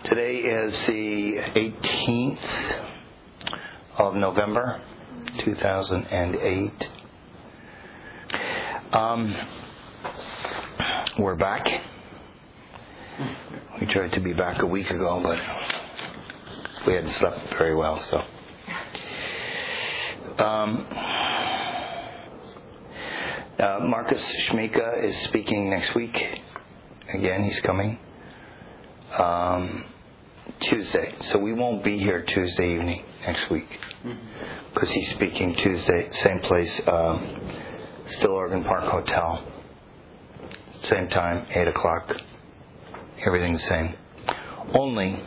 Today is the 18th of November, 2008. We're back. We tried to be back a week ago, but we hadn't slept very well, so. Marcus Schmeka is speaking next week. Again, he's coming. Tuesday. So we won't be here Tuesday evening next week. Because he's speaking Tuesday, same place, Still Oregon Park Hotel. Same time, 8 o'clock. Everything's the same. Only,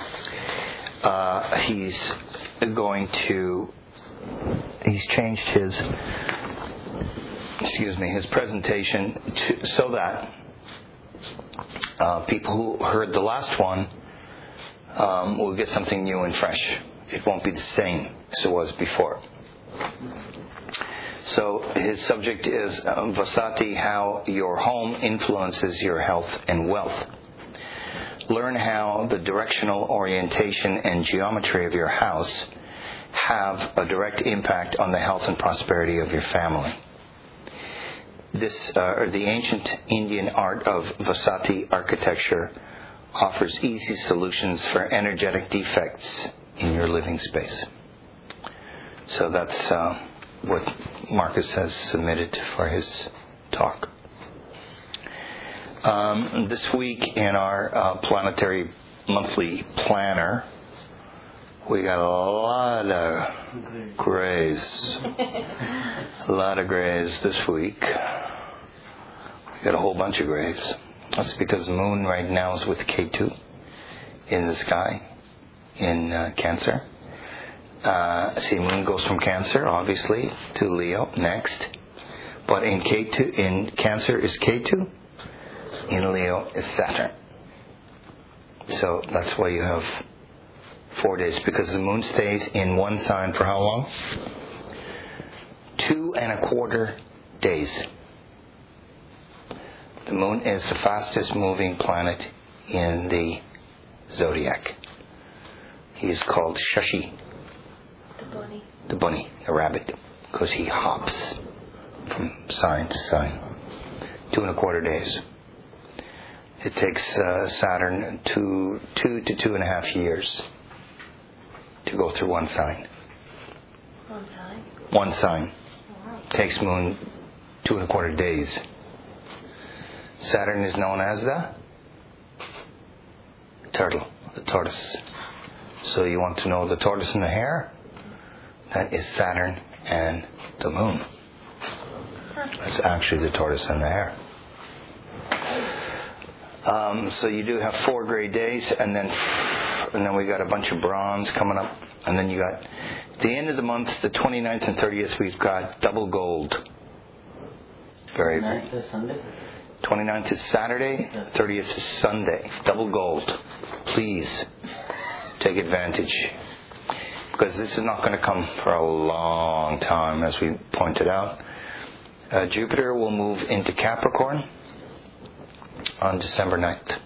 he's changed his presentation so that people who heard the last one will get something new and fresh. It won't be the same as it was before. So his subject is Vasati, how your home influences your health and wealth. Learn how the directional orientation and geometry of your house have a direct impact on the health and prosperity of your family. The ancient Indian art of Vasati architecture offers easy solutions for energetic defects in your living space. So that's what Marcus has submitted for his talk. This week in our planetary monthly planner, we got a lot of grays. A lot of grays this week. We got a whole bunch of grays. That's because the moon right now is with Ketu in the sky in Cancer. Moon goes from Cancer, obviously, to Leo next. But in Cancer is Ketu. In Leo is Saturn. So that's why you have 4 days, because the moon stays in one sign for how long? 2.25 days. The moon is the fastest moving planet in the zodiac. He is called Shashi. The bunny, the rabbit, because he hops from sign to sign. 2.25 days. It takes Saturn two to 2.5 years to go through one sign. One sign. Wow. Takes moon 2.25 days. Saturn is known as the turtle, the tortoise. So you want to know the tortoise and the hare? That is Saturn and the moon. That's actually the tortoise and the hare. So you do have 4 gray days, and then we got a bunch of bronze coming up, and then you got the end of the month, the 29th and 30th, we've got double gold. Very. 29th is Sunday. 29th is Saturday, 30th is Sunday. Double gold. Please take advantage, because this is not going to come for a long time, as we pointed out. Jupiter will move into Capricorn on December 9th.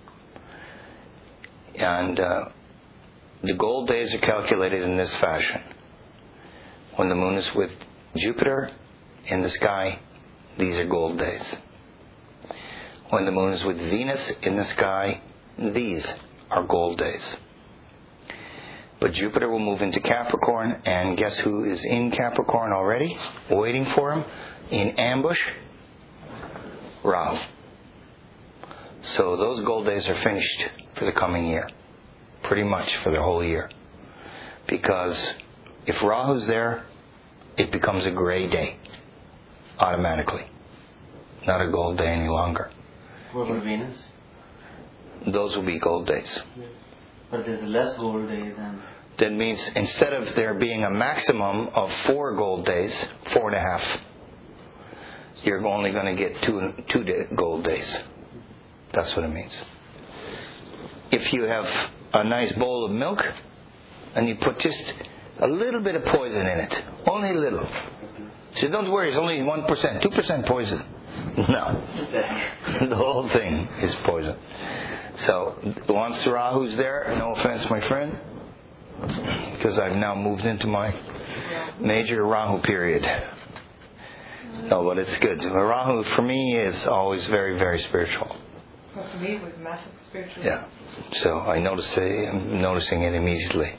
And the gold days are calculated in this fashion. When the moon is with Jupiter in the sky, these are gold days. When the moon is with Venus in the sky, these are gold days. But Jupiter will move into Capricorn, and guess who is in Capricorn already, waiting for him in ambush? Rahu. So those gold days are finished for the coming year, pretty much for the whole year. Because if Rahu's there, it becomes a gray day, automatically. Not a gold day any longer. What about Venus? Those will be gold days. But there's less gold day than... That means instead of there being a maximum of 4 gold days, 4.5, you're only going to get 2 gold days. That's what it means. If you have a nice bowl of milk and you put just a little bit of poison in it, only a little. So don't worry, it's only 1%, 2% poison. No. The whole thing is poison. So once Rahu's there, no offense, my friend, because I've now moved into my major Rahu period. No, but it's good. Rahu for me is always very, very spiritual. Well, for me, it was massive spiritual. Yeah. So I'm noticing it immediately.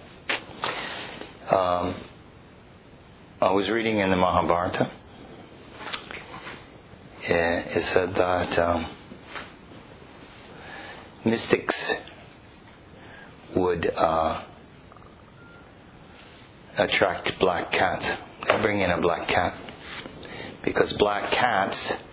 I was reading in the Mahabharata. It said that mystics would attract black cats. They bring in a black cat because black cats,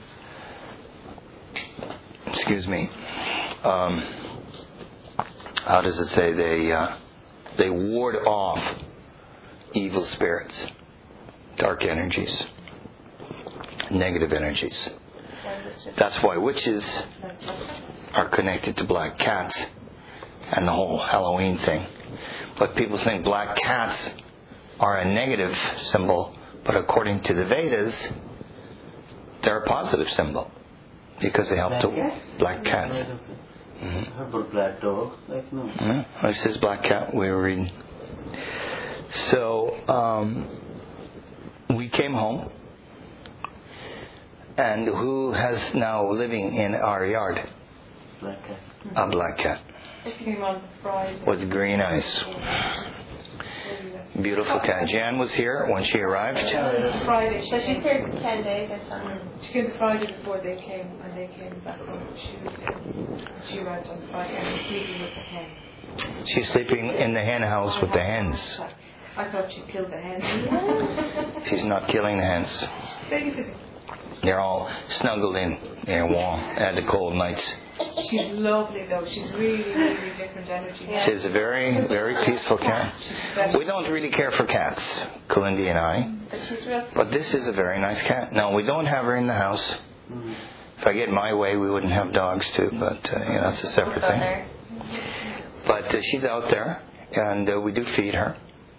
how does it say, they ward off evil spirits, dark energies, negative energies. That's why witches are connected to black cats and the whole Halloween thing. But people think black cats are a negative symbol, but according to the Vedas, they're a positive symbol because they help to black cats. How about black dog? Like no. It says black cat. We were reading. So we came home, and who has now living in our yard? Black cat. A black cat It came on Friday. with green eyes. Beautiful cat. Jan was here when she arrived. Friday. So she's here 10 days this time. She came the Friday before they came, and they came back on Tuesday. She arrived on Friday and was sleeping with the hen. She's sleeping in the hen house with the hens. I thought she killed the hens. She's not killing the hens. They're all snuggled in their warm at the cold nights. She's lovely though. She's really, really different energy. She's a very, very peaceful cat. We don't really care for cats, Kalindi and I. But she's real. But this is a very nice cat. No, we don't have her in the house. If I get my way, we wouldn't have dogs too. But that's a separate thing. But she's out there, and we do feed her.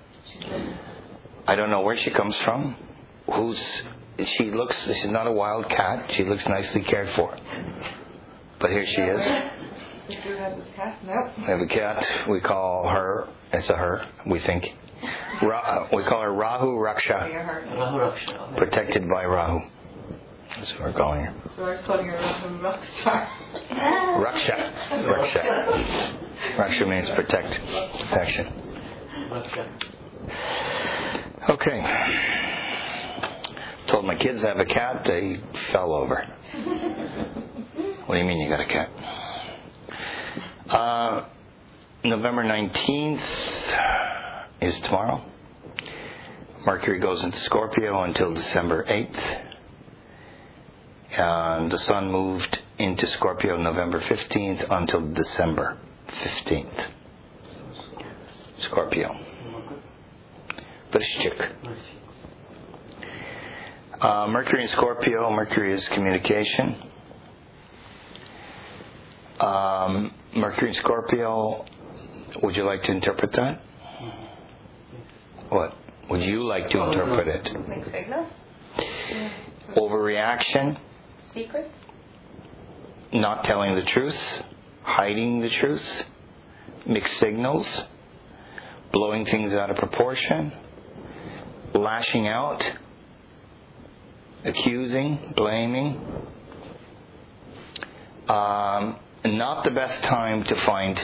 I don't know where she comes from. She's not a wild cat. She looks nicely cared for. But here she is. We do have this cat now. We have a cat. We call her, it's a her, we think. We call her Rahu Raksha. Rahu Raksha. Protected by Rahu. That's what we're calling her. So I was calling her Rahu Rockstar. Raksha. Raksha means protection. Okay. Told my kids I have a cat, they fell over. What do you mean you got a cat? November 19th is tomorrow. Mercury goes into Scorpio until December 8th. And the Sun moved into Scorpio November 15th until December 15th. Scorpio. Vrishchik. Mercury in Scorpio. Mercury is communication. Mercury in Scorpio. Would you like to interpret that? What? Would you like to interpret it? Mixed signals? Overreaction. Secrets? Not telling the truth. Hiding the truth. Mixed signals. Blowing things out of proportion. Lashing out. Accusing. Blaming. Not the best time to find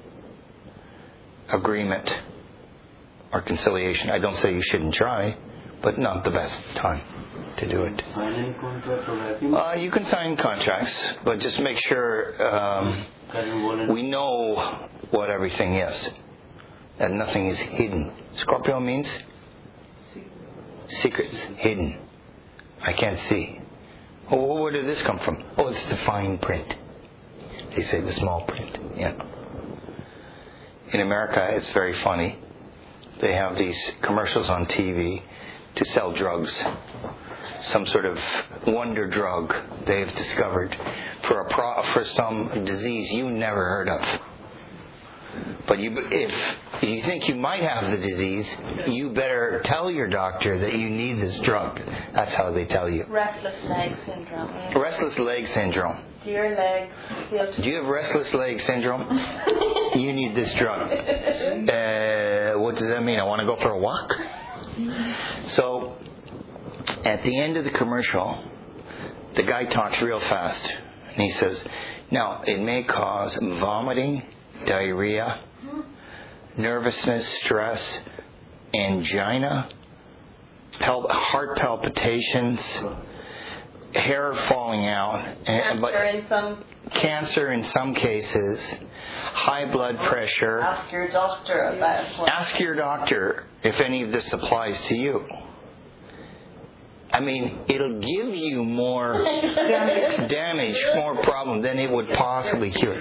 agreement or conciliation. I don't say you shouldn't try, but not the best time to do it. Sign any contract or agreement? You can sign contracts, but just make sure we know what everything is, that nothing is hidden. Scorpio means secrets, hidden. I can't see. Oh, where did this come from? Oh, it's the fine print. They say the small print. Yeah. In America, it's very funny. They have these commercials on TV to sell drugs. Some sort of wonder drug they've discovered for some disease you never heard of. But if you think you might have the disease, you better tell your doctor that you need this drug. That's how they tell you. Restless leg syndrome. Restless leg syndrome. Do your legs feel Do you have restless leg syndrome? You need this drug. What does that mean? I want to go for a walk? So, at the end of the commercial, the guy talks real fast. And he says, now, it may cause vomiting, diarrhea, nervousness, stress, angina, heart palpitations, hair falling out, cancer in some cases, high blood pressure. Ask your doctor about what. Ask your doctor if any of this applies to you. I mean, it'll give you more damage, more problem than it would possibly cure.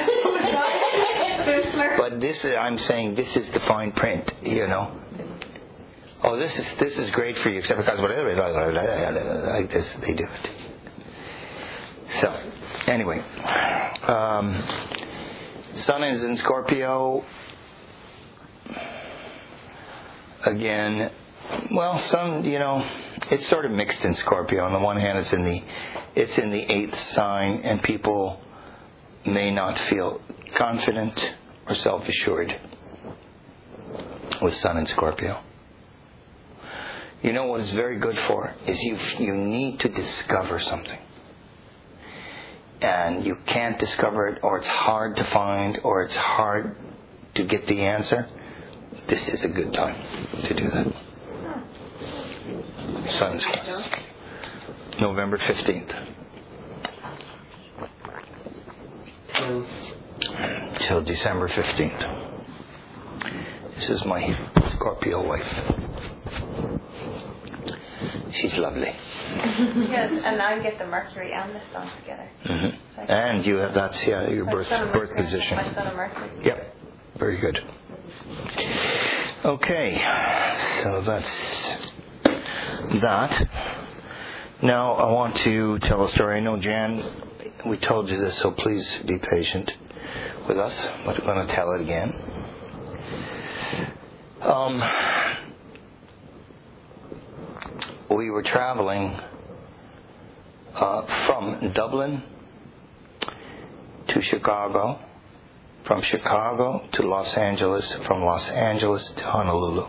But I'm saying this is the fine print, you know. Oh, this is great for you, except because whatever like this, they do it. So, anyway, Sun is in Scorpio. Again, well, Sun, you know, it's sort of mixed in Scorpio. On the one hand, it's in the 8th sign, and people may not feel confident or self-assured with Sun in Scorpio. You know what it's very good for is you need to discover something. And you can't discover it, or it's hard to find, or it's hard to get the answer. This is a good time to do that. Sun's November 15th. Till December 15th. This is my Scorpio wife. She's lovely. Yes, and I get the Mercury and the Sun together. Mm-hmm. And you have your birth position. My Sun and Mercury. Yep. Very good. Okay. So that's that. Now I want to tell a story. I know, Jan, we told you this, so please be patient with us. But I'm going to tell it again. We were traveling from Dublin to Chicago, from Chicago to Los Angeles, from Los Angeles to Honolulu.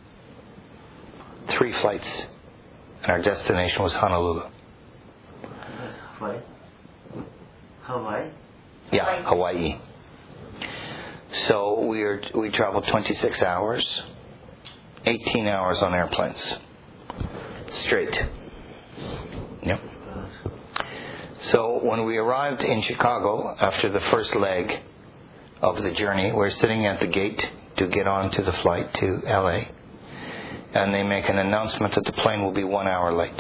3 flights, and our destination was Honolulu. Hawaii? Yeah, Hawaii. So we traveled 26 hours, 18 hours on airplanes. Straight. Yep. So when we arrived in Chicago after the first leg of the journey, we're sitting at the gate to get on to the flight to LA, and they make an announcement that the plane will be 1 hour late.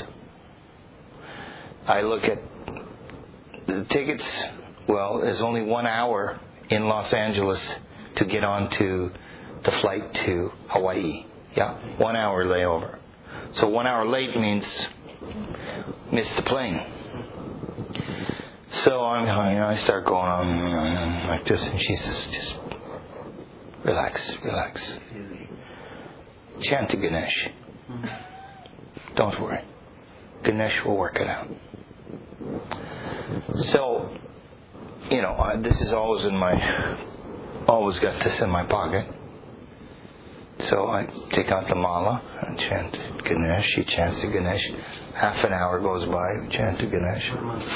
I look at the tickets. Well, there's only 1 hour in Los Angeles to get on to the flight to Hawaii. Yeah, 1 hour layover. So 1 hour late means miss the plane. So I start going on like this, and she says, just relax. Chant to Ganesh. Don't worry. Ganesh will work it out. So, this is always always got this in my pocket. So I take out the mala and chant Ganesh. She chants to Ganesh. Half an hour goes by, we chant to Ganesh.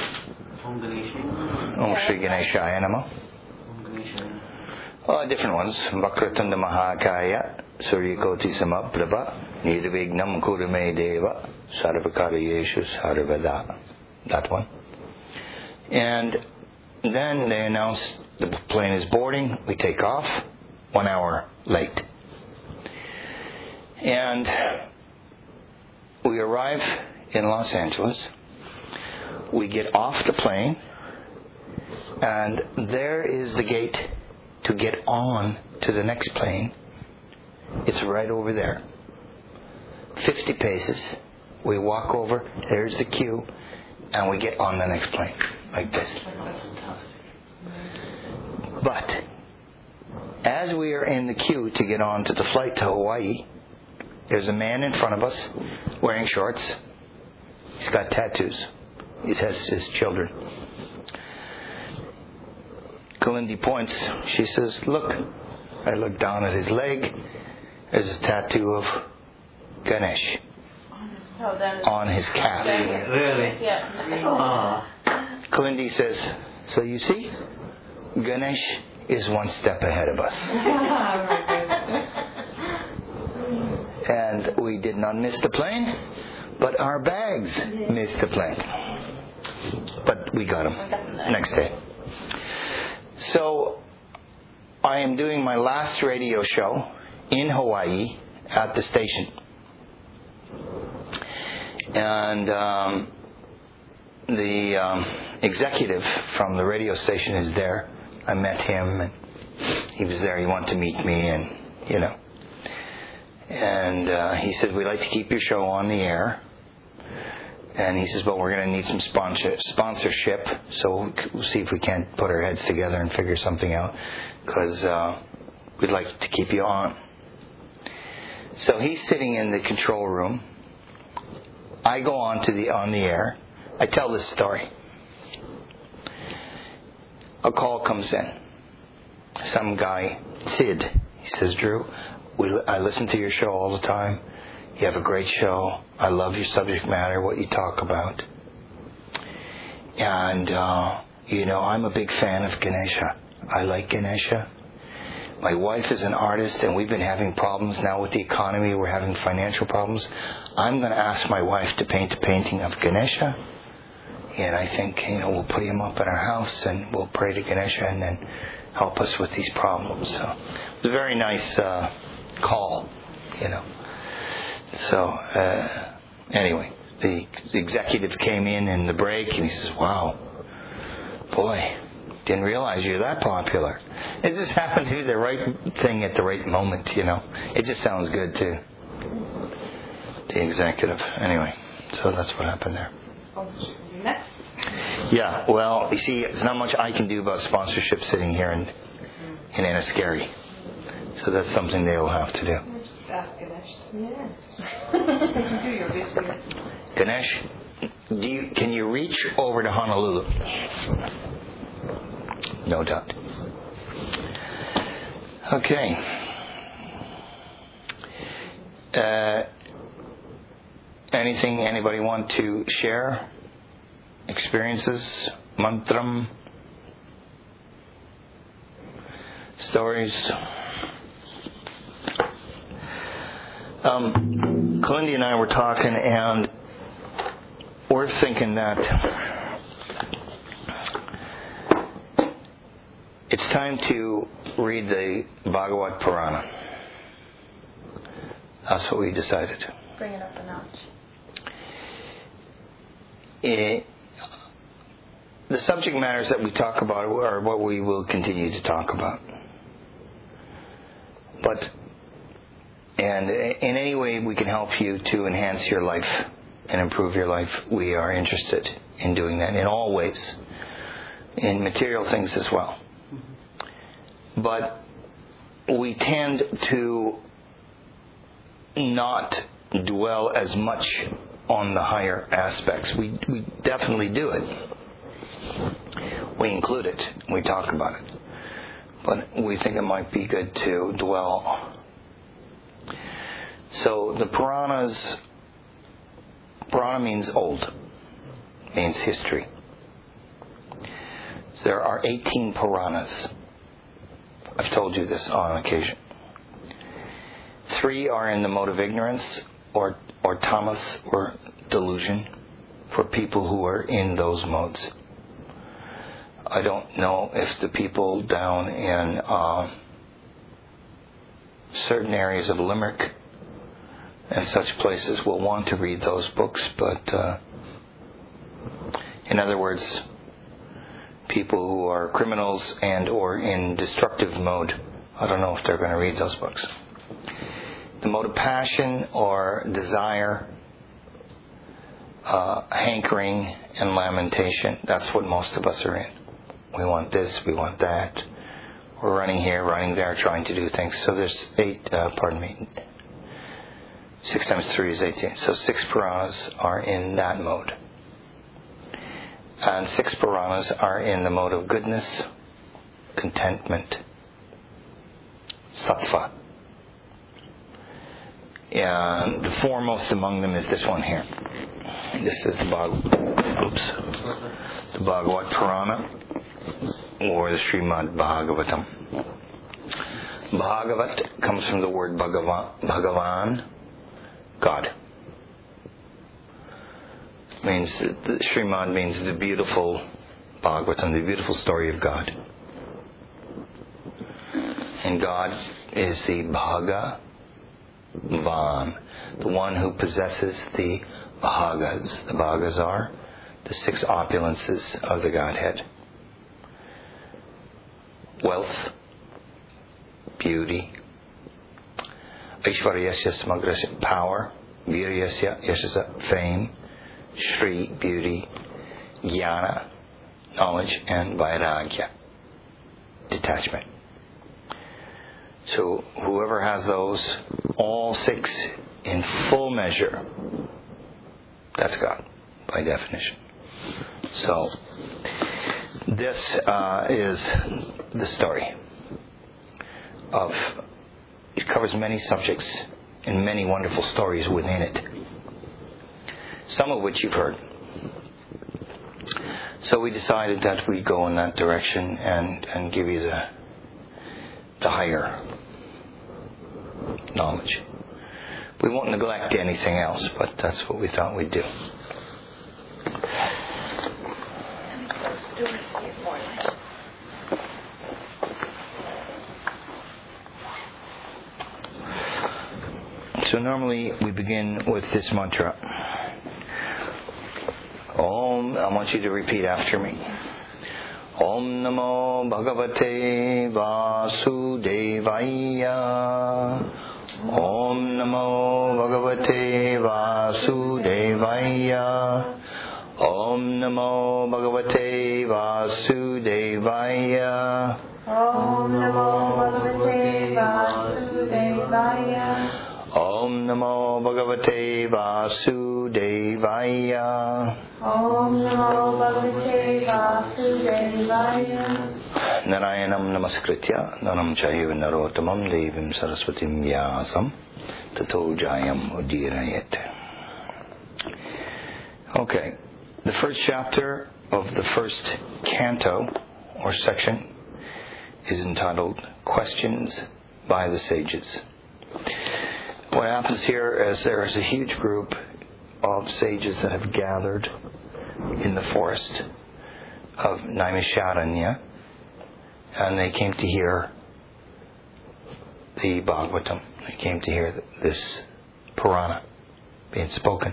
Om Shri Ganeshaya Namah. Different ones. Vakratanda Mahakaya, Suryakoti Samaprabha, Nirvignam Kurume Deva, Sarvakarayeshu Sarvada. That one. And then they announce the plane is boarding. We take off 1 hour late. And we arrive in Los Angeles. We get off the plane, and there is the gate to get on to the next plane. It's right over there. 50 paces. We walk over, there's the queue, and we get on the next plane, like this. But as we are in the queue to get on to the flight to Hawaii, there's a man in front of us wearing shorts. He's got tattoos. He has his children. Kalindi points. She says, look. I look down at his leg. There's a tattoo of Ganesh on his calf. Really? Yeah. Kalindi says, so you see, Ganesh is one step ahead of us. And we did not miss the plane, but our bags missed the plane. But we got them next day. So I am doing my last radio show in Hawaii at the station. And the executive from the radio station is there. I met him, and he was there. He wanted to meet me, and you know. And he said, we'd like to keep your show on the air. And he says, but we're going to need some sponsorship. So we'll see if we can't put our heads together and figure something out. Because we'd like to keep you on. So he's sitting in the control room. I go on the air. I tell this story. A call comes in. Some guy, Sid, he says, Drew, I listen to your show all the time. You have a great show. I love your subject matter, what you talk about. And, I'm a big fan of Ganesha. I like Ganesha. My wife is an artist, and we've been having problems now with the economy. We're having financial problems. I'm going to ask my wife to paint a painting of Ganesha. And I think, we'll put him up in our house, and we'll pray to Ganesha, and then help us with these problems. So it was a very nice call, So, anyway, the executive came in the break, and he says, wow, boy, didn't realize you're that popular. It just happened to do the right thing at the right moment, It just sounds good to the executive. Anyway, so that's what happened there. Next. Yeah, well, you see, there's not much I can do about sponsorship sitting here in Enniskerry. So that's something they will have to do. Just ask Ganesh. Yeah. Do your best. Ganesh, can you reach over to Honolulu? No doubt. Okay. Anything anybody want to share? Experiences? Mantram? Stories? Kalindi and I were talking, and we're thinking that it's time to read the Bhagavad Purana. That's what we decided. Bring it up a notch. The subject matters that we talk about are what we will continue to talk about. And in any way we can help you to enhance your life and improve your life, we are interested in doing that in all ways, in material things as well. But we tend to not dwell as much on the higher aspects. We definitely do it. We include it. We talk about it. But we think it might be good to dwell. So the Purana means old. Means history. So there are 18 Puranas. I've told you this on occasion. 3 are in the mode of ignorance or tamas or delusion for people who are in those modes. I don't know if the people down in certain areas of Limerick and such places will want to read those books, but in other words, people who are criminals and or in destructive mode, I don't know if they're going to read those books. The mode of passion or desire, hankering and lamentation, that's what most of us are in. We want this, we want that. We're running here, running there, trying to do things. So there's 6 times 3 is 18. So 6 Puranas are in that mode. And 6 Puranas are in the mode of goodness contentment. Sattva. And the foremost among them is this one here. This is the Bhagavad Purana, or the Srimad Bhagavatam. Bhagavat comes from the word Bhagavan, God. Means the Srimad means the beautiful Bhagavatam, the beautiful story of God. And God is the Bhagavan, the one who possesses the Bhagas. The Bhagas are the 6 opulences of the Godhead. Wealth, beauty, Aishvaryasya smagrasya, power, Viryasya yashasa, fame, Shri, beauty, Jnana, knowledge, and Vairagya, detachment. So whoever has those, all 6 in full measure, that's God, by definition. So this is the story of, it covers many subjects and many wonderful stories within it, some of which you've heard. So we decided that we'd go in that direction and give you the higher knowledge. We won't neglect anything else, but that's what we thought we'd do. So normally we begin with this mantra. Om, I want you to repeat after me. Om Namo Bhagavate Vasudevaya. Om Namo Bhagavate Vasudevaya. Om Namo Bhagavate Vasudevaya. Om Namo Bhagavate Vasudevaya. Om Namo Bhagavate Vasudevaya. Om Namo Bhagavate Vasudevaya. Narayanam Namaskritya Nanam Chaiva Narottamam Devim Saraswatim Vyasam Tato Jayam Udirayet. Okay, the first chapter of the first canto or section is entitled Questions by the Sages. What happens here is there is a huge group of sages that have gathered in the forest of Naimisharanya, and they came to hear the Bhagavatam. They came to hear this Purana being spoken.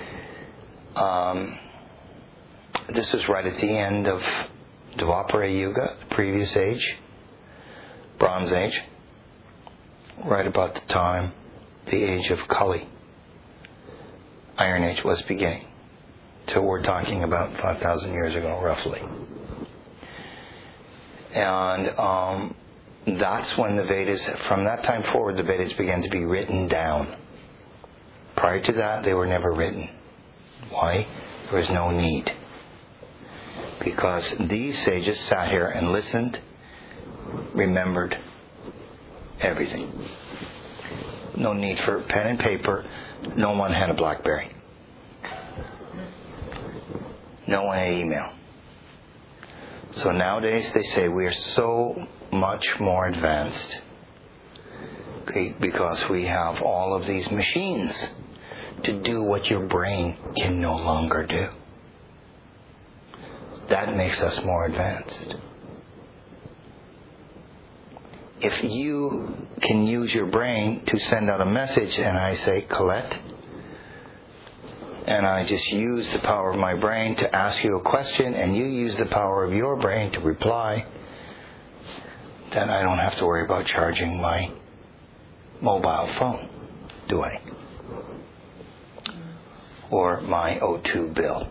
This was right at the end of Dvapara Yuga, the previous age, Bronze Age, right about the time the age of Kali, Iron Age, was beginning. So we're talking about 5,000 years ago, roughly. And that's when the Vedas, from that time forward, the Vedas began to be written down. Prior to that, they were never written. Why? There was no need. Because these sages sat here and listened, remembered everything. No need for pen and paper. No one had a BlackBerry. No one had email. So nowadays they say we are so much more advanced, okay, because we have all of these machines to do what your brain can no longer do. That makes us more advanced. If you can use your brain to send out a message and I say, Colette, and I just use the power of my brain to ask you a question and you use the power of your brain to reply, then I don't have to worry about charging my mobile phone, do I? Or my O2 bill.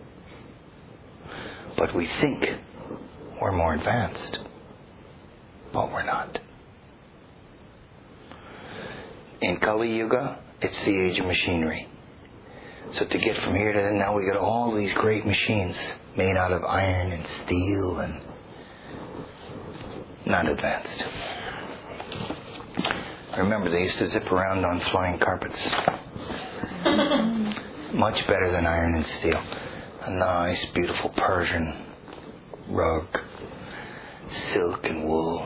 But we think we're more advanced. But we're not. In Kali Yuga, it's the age of machinery. So to get from here to there, now we got all these great machines made out of iron and steel and not advanced. Remember, they used to zip around on flying carpets. Much better than iron and steel. A nice, beautiful Persian rug, silk and wool.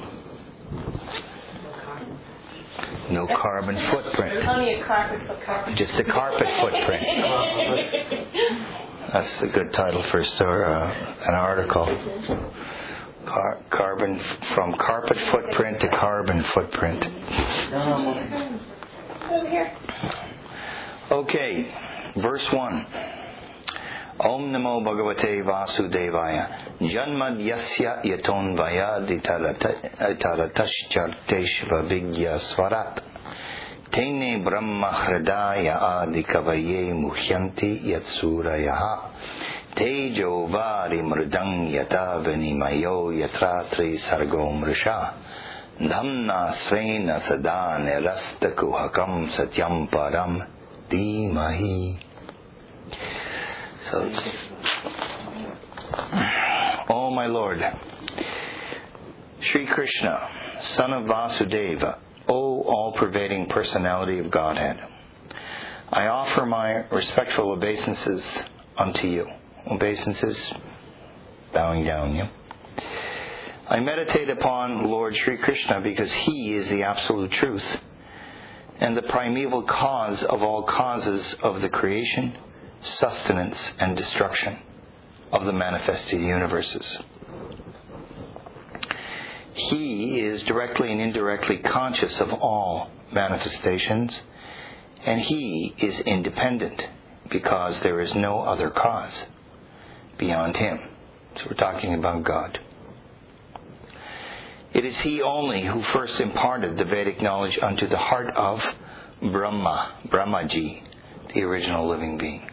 No carbon footprint. There's only a carpet for carpet. Just a carpet footprint. That's a good title for an article. Carbon from carpet footprint to carbon footprint. Over here. Okay, verse 1. Om Namo Bhagavate Vasudevaya. Janmad Yasya Yatonvaya Ditaratashcharteshva Vigya Swarat. Tene Brahma Hridaya Adikavaye Muhyanti Yatsurayaha. Tejo Vari Mridang Yata Vinimayo Yatratri Sargo Mrisha. Dhamna Svena Sadane Rastakuhakam Satyam Param Dhimahi. So, oh my Lord, Sri Krishna, son of Vasudeva, O all-pervading personality of Godhead, I offer my respectful obeisances unto you. Obeisances, bowing down you. I meditate upon Lord Sri Krishna because He is the absolute truth and the primeval cause of all causes of the creation, sustenance, and destruction of the manifested universes. He is directly and indirectly conscious of all manifestations, and He is independent because there is no other cause beyond Him. So we're talking about God. It is He only who first imparted the Vedic knowledge unto the heart of Brahmaji, the original living being.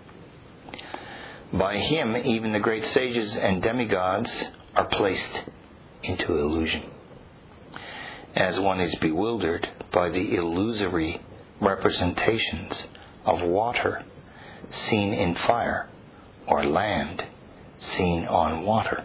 By Him, even the great sages and demigods are placed into illusion, as one is bewildered by the illusory representations of water seen in fire or land seen on water.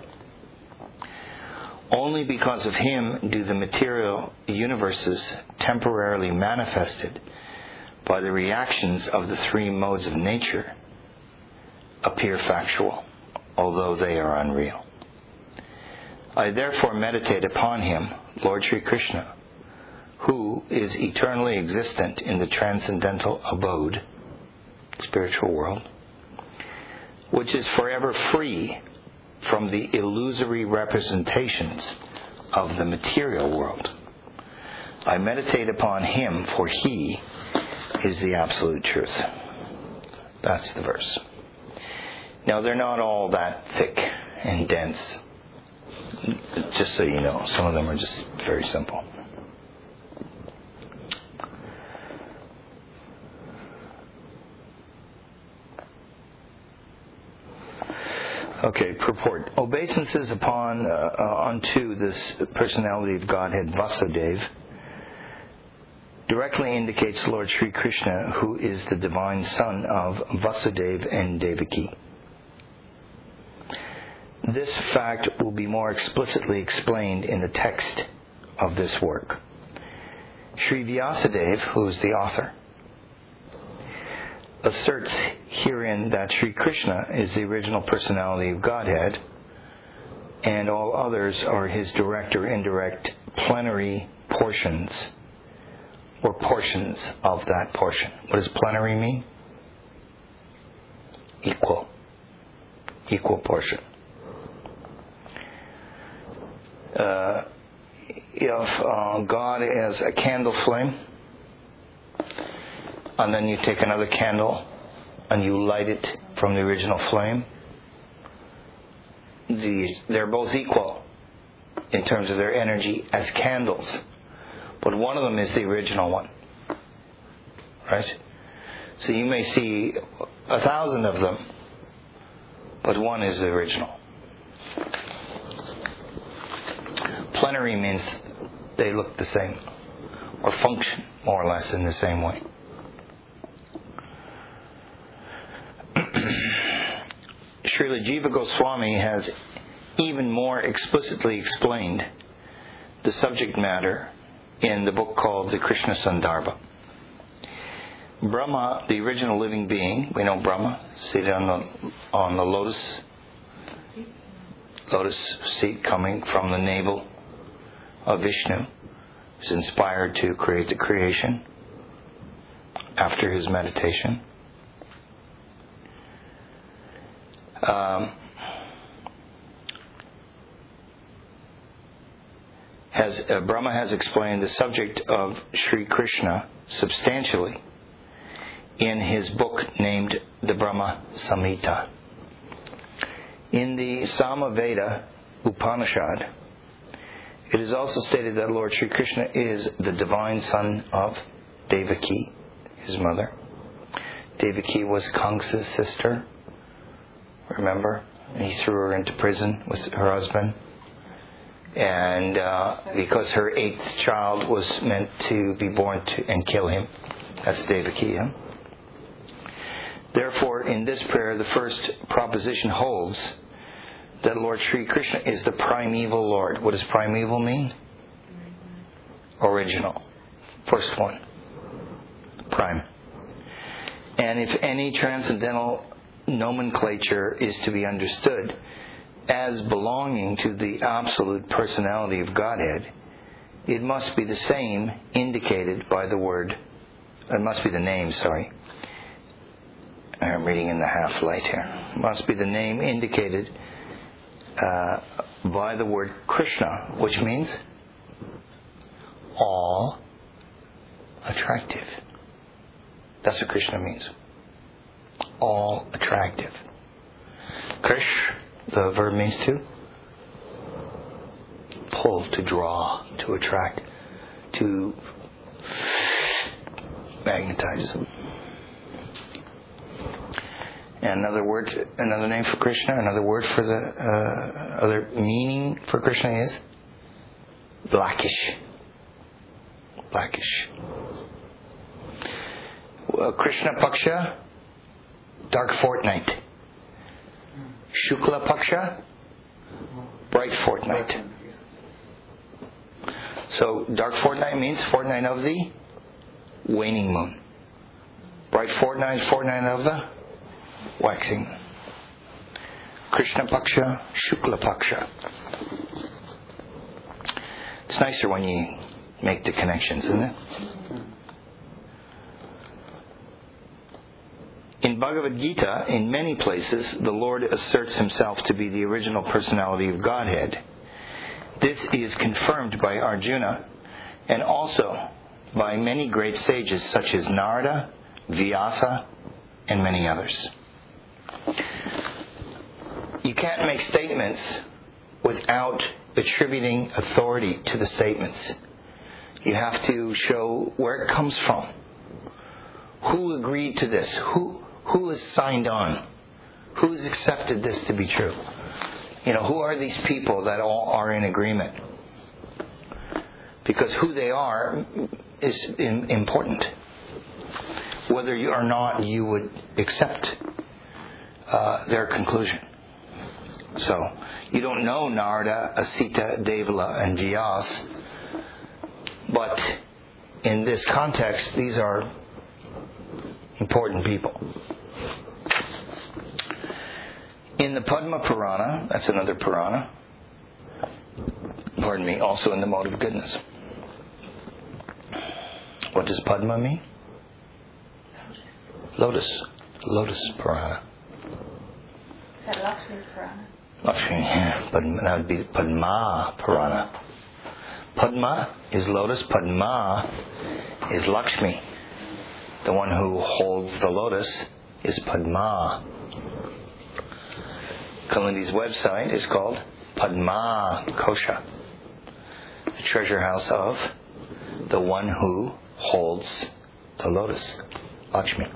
Only because of Him do the material universes temporarily manifested by the reactions of the three modes of nature appear factual, although they are unreal. I therefore meditate upon Him, Lord Sri Krishna, who is eternally existent in the transcendental abode, spiritual world, which is forever free from the illusory representations of the material world. I meditate upon Him, for He is the absolute truth. That's the verse. Now, they're not all that thick and dense. Just so you know, some of them are just very simple. Okay, purport. Obeisances unto this personality of Godhead, Vasudeva, directly indicates Lord Sri Krishna, who is the divine son of Vasudeva and Devaki. This fact will be more explicitly explained in the text of this work. Sri Vyasadeva, who is the author, asserts herein that Sri Krishna is the original personality of Godhead, and all others are His direct or indirect plenary portions, or portions of that portion. What does plenary mean? Equal portion. If God is a candle flame, and then you take another candle and you light it from the original flame, they're both equal in terms of their energy as candles. But one of them is the original one. Right? So you may see 1,000 of them, but one is the original. Plenary means they look the same, or function more or less in the same way. Srila Jiva Goswami has even more explicitly explained the subject matter in the book called the Krishna Sandarbha. Brahma, the original living being, we know Brahma, seated on the lotus seat coming from the navel of Vishnu, is inspired to create the creation after his meditation. Brahma has explained the subject of Sri Krishna substantially in his book named the Brahma Samhita. In the Samaveda Upanishad, it is also stated that Lord Sri Krishna is the divine son of Devaki, his mother. Devaki was Kamsa's sister, remember? And he threw her into prison with her husband. And because her 8th child was meant to be born and kill him. That's Devaki, yeah? Therefore, in this prayer, the first proposition holds that Lord Sri Krishna is the primeval Lord. What does primeval mean? Original. First one. Prime. And if any transcendental nomenclature is to be understood as belonging to the absolute personality of Godhead, it must be the same indicated by the word, it must be the name, I'm reading in the half light here. It must be the name indicated by the word Krishna, which means all attractive. That's what Krishna means. All attractive. Krish, the verb means to pull, to draw, to attract, to magnetize. And another name for Krishna, another word for the other meaning for Krishna is blackish. Blackish. Krishna Paksha, dark fortnight. Shukla Paksha, bright fortnight. So dark fortnight means fortnight of the waning moon. Bright fortnight is fortnight of the waxing. Krishna Paksha, Shukla Paksha. It's nicer when you make the connections, isn't it? In Bhagavad Gita, in many places, the Lord asserts himself to be the original personality of Godhead. This is confirmed by Arjuna and also by many great sages such as Narada, Vyasa, and many others. You can't make statements without attributing authority to the statements. You have to show where it comes from. Who agreed to this? Who has signed on? Who has accepted this to be true? Who are these people that all are in agreement? Because who they are is important. Whether or not you would accept their conclusion. So, you don't know Narada, Asita, Devala, and Vyas, but in this context, these are important people. In the Padma Purana, that's another Purana, also in the mode of goodness. What does Padma mean? Lotus. Lotus Purana. Is that Lakshmi's Purana? Lakshmi, yeah. That would be Padma Purana. Padma is lotus. Padma is Lakshmi. The one who holds the lotus is Padma. Kalindi's website is called Padma Kosha, the treasure house of the one who holds the lotus, Lakshmi.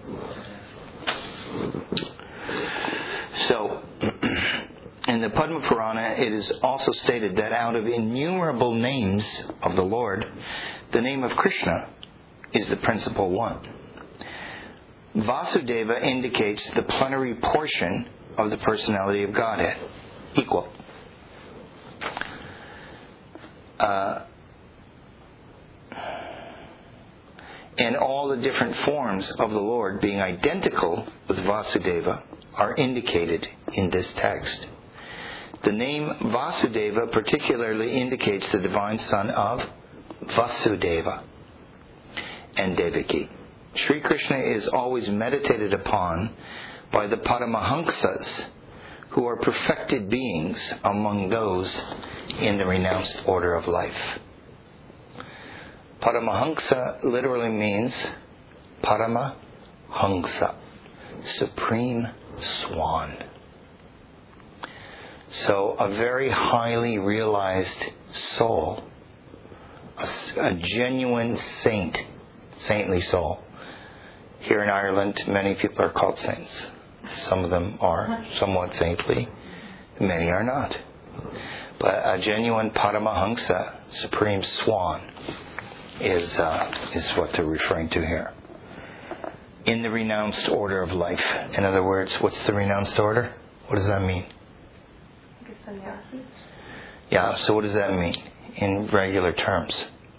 So, in the Padma Purana, it is also stated that out of innumerable names of the Lord, the name of Krishna is the principal one. Vasudeva indicates the plenary portion of the personality of Godhead, equal. and all the different forms of the Lord being identical with Vasudeva are indicated in this text. The name Vasudeva particularly indicates the divine son of Vasudeva and Devaki. Sri Krishna is always meditated upon by the Paramahamsas, who are perfected beings among those in the renounced order of life. Paramahamsa literally means Paramahamsa, supreme swan. So a very highly realized soul, a genuine saintly soul. Here in Ireland, many people are called saints. Some of them are somewhat saintly, many are not. But a genuine Paramahamsa, supreme swan, is what they're referring to here. In the renounced order of life. In other words, what's the renounced order? What does that mean? Sannyasi. Yeah, so what does that mean in regular terms?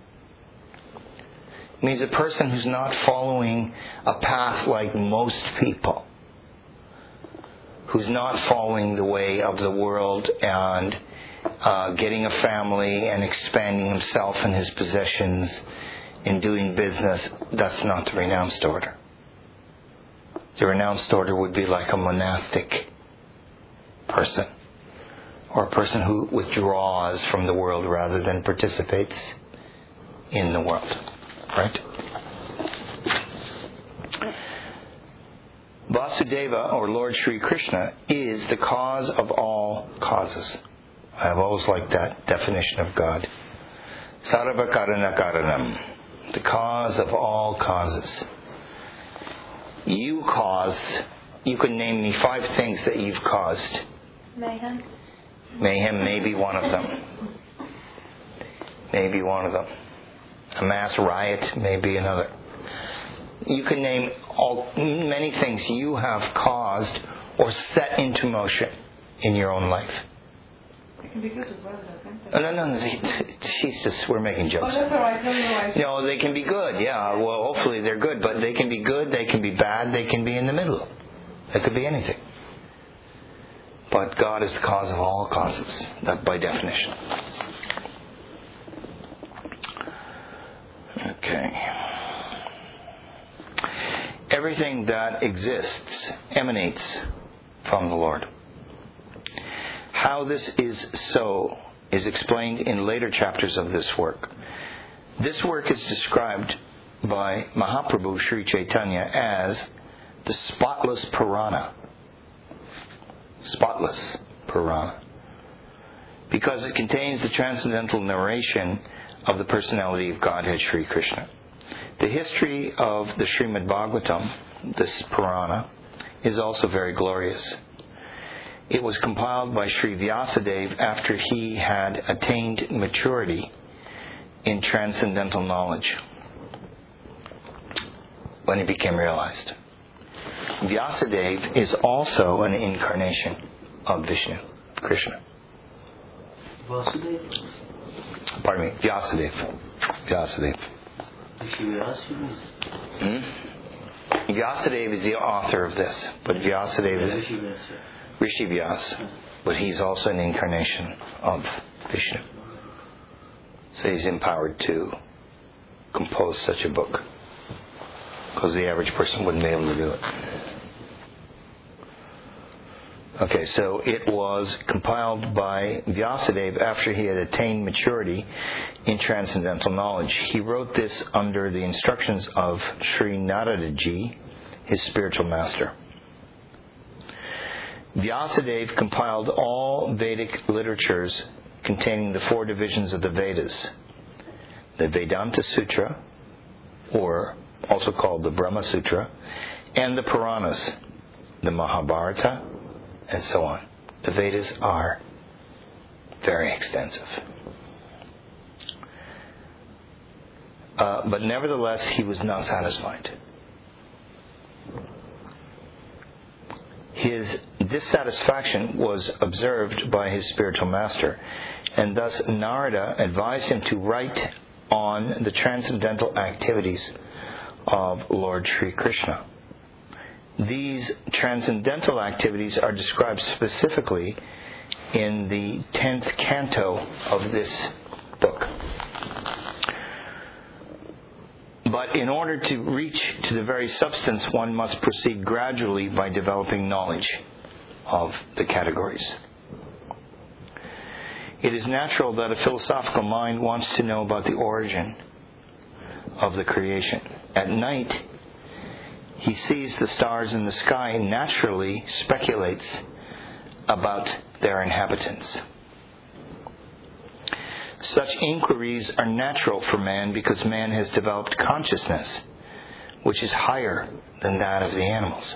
It means a person who's not following a path like most people, who's not following the way of the world and getting a family and expanding himself and his possessions and doing business. That's not the renounced order. The renounced order would be like a monastic person, or a person who withdraws from the world rather than participates in the world. Right? Vasudeva, or Lord Sri Krishna, is the cause of all causes. I have always liked that definition of God. Sarva karana karanam, the cause of all causes. You can name me 5 things that you've caused. Mayhem. Mayhem may be one of them. Maybe one of them. A mass riot may be another. You can name many things you have caused or set into motion in your own life. It can be good as well, though, can't No. She's just, we're making jokes. Oh, that's all right. No, they can be good, yeah. Well, hopefully they're good, but they can be good, they can be bad, they can be in the middle. They could be anything. But God is the cause of all causes, that by definition. Okay. Everything that exists emanates from the Lord. How this is so is explained in later chapters of this work. This work is described by Mahaprabhu Sri Chaitanya as the spotless Purana. Spotless Purana. Because it contains the transcendental narration of the personality of Godhead Sri Krishna. The history of the Srimad Bhagavatam, this Purana, is also very glorious. It was compiled by Sri Vyasadeva after he had attained maturity in transcendental knowledge, when he became realized. Vyasadeva is also an incarnation of Vishnu, Krishna. Vasudeva? Pardon me, Vyasadeva. Vyasadeva is the author of this, but Vyasadeva, Rishi Vyas, but he's also an incarnation of Vishnu. So he's empowered to compose such a book, because the average person wouldn't be able to do it. Okay, so it was compiled by Vyasadeva after he had attained maturity in transcendental knowledge. He wrote this under the instructions of Sri Naradaji, his spiritual master. Vyasadeva compiled all Vedic literatures containing the 4 divisions of the Vedas, the Vedanta Sutra, or also called the Brahma Sutra, and the Puranas, the Mahabharata, and so on. The Vedas are very extensive. But nevertheless, he was not satisfied. His dissatisfaction was observed by his spiritual master, and thus Narada advised him to write on the transcendental activities of Lord Sri Krishna. These transcendental activities are described specifically in the 10th canto of this book. But in order to reach to the very substance, one must proceed gradually by developing knowledge of the categories. It is natural that a philosophical mind wants to know about the origin of the creation. At night, he sees the stars in the sky and naturally speculates about their inhabitants. Such inquiries are natural for man because man has developed consciousness which is higher than that of the animals.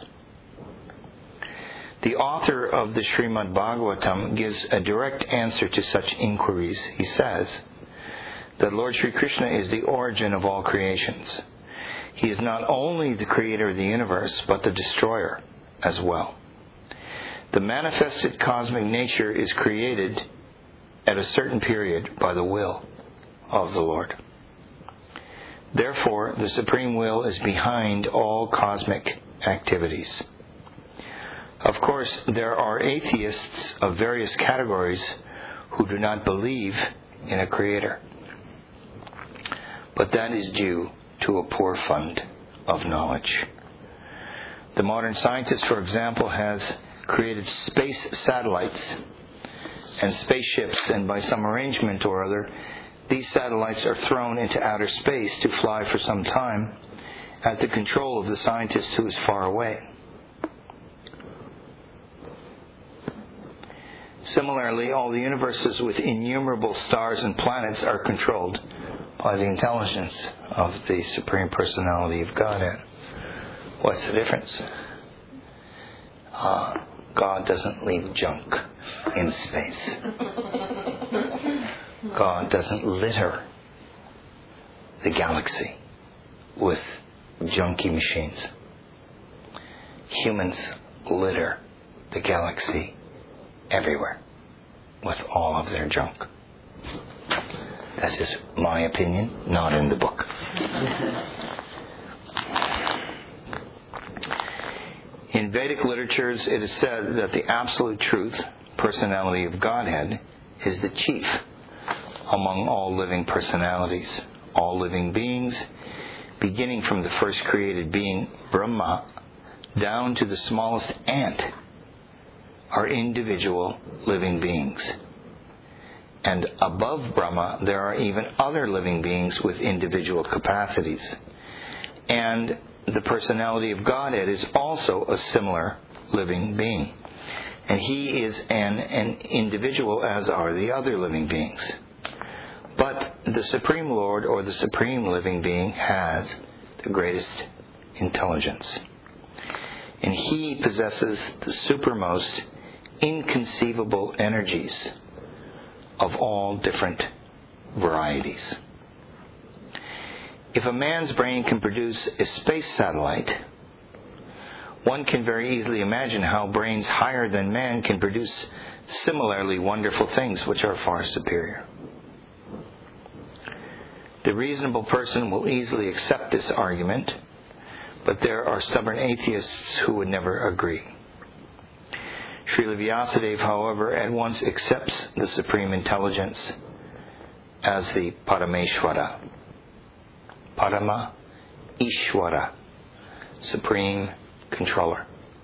The author of the Srimad Bhagavatam gives a direct answer to such inquiries. He says that Lord Sri Krishna is the origin of all creations. He is not only the creator of the universe, but the destroyer as well. The manifested cosmic nature is created at a certain period by the will of the Lord. Therefore, the Supreme Will is behind all cosmic activities. Of course, there are atheists of various categories who do not believe in a creator. But that is due to a poor fund of knowledge. The modern scientist, for example, has created space satellites and spaceships, and by some arrangement or other, these satellites are thrown into outer space to fly for some time at the control of the scientist who is far away. Similarly, all the universes with innumerable stars and planets are controlled by the intelligence of the Supreme Personality of Godhead. What's the difference? God doesn't leave junk in space. God doesn't litter the galaxy with junky machines. Humans litter the galaxy everywhere with all of their junk. That's just my opinion, not in the book. In Vedic literatures, it is said that the absolute truth, personality of Godhead, is the chief among all living personalities. All living beings, beginning from the first created being, Brahma, down to the smallest ant, are individual living beings. And above Brahma, there are even other living beings with individual capacities. And the personality of Godhead is also a similar living being. And he is an individual, as are the other living beings. But the Supreme Lord, or the Supreme Living Being, has the greatest intelligence. And he possesses the supermost inconceivable energies of all different varieties. If a man's brain can produce a space satellite, one can very easily imagine how brains higher than man can produce similarly wonderful things which are far superior. The reasonable person will easily accept this argument, but there are stubborn atheists who would never agree. Srila Vyasadeva, however, at once accepts the Supreme Intelligence as the Parameshwara. Parama Ishwara, Supreme Controller.